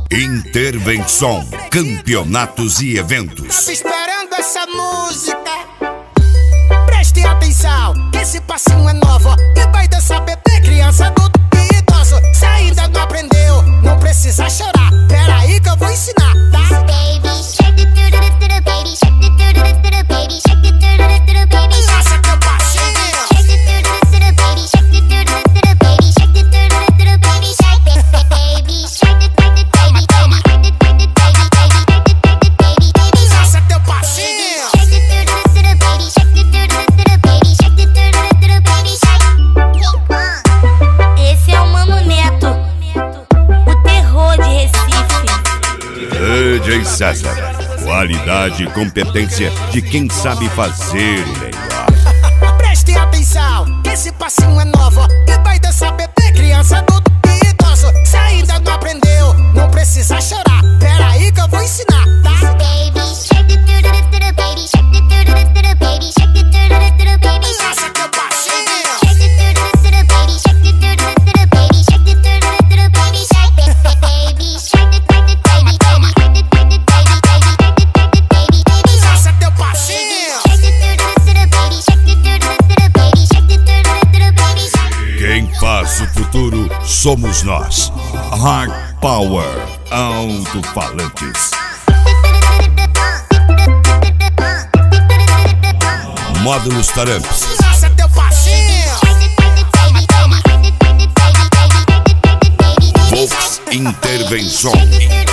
Intervenção, campeonatos e eventos. Tava esperando essa música. Preste atenção, que esse passinho é novo e vai dançar bebê, criança, adulto e idoso. Se ainda não aprendeu, não precisa chorar. Pera aí que eu vou ensinar, tá? Baby shark do do do do do, baby shark do do do do do, baby shark do do do do do, baby shark. Lança teu passinho. Shark do do do do do, baby shark do do do do do, baby shark do do do do do, baby shark. Baby shark do do do do, baby Lança teu passinho. shark do do do do do, baby shark do do do do do, baby shark do do do do do, baby shark. Esse é o Mano Neto, o terror de Recife. DJ César, qualidade e competência de quem sabe fazer o melhor. Preste atenção, que esse passinho é novo e vai dançar bebê, criança, adulto e idoso. Se ainda não aprendeu, não precisa chorar. Pera aí que eu vou ensinar, tá? Baby shark do do do do do, baby shark do do do do do, baby shark do do do do do, baby shark. Lança teu passinho. Shark do do do do do, baby shark do do do do do, baby shark do do do do do, baby shark. Baby shark do do do do, baby Lança teu passinho. shark do do do do do, baby shark do do do do do, baby shark do do do do do, baby shark. Quem faz o futuro somos nós. Hard Power Alto-Falantes. Módulos Taramps. Lança teu passinho. Volks Intervenção.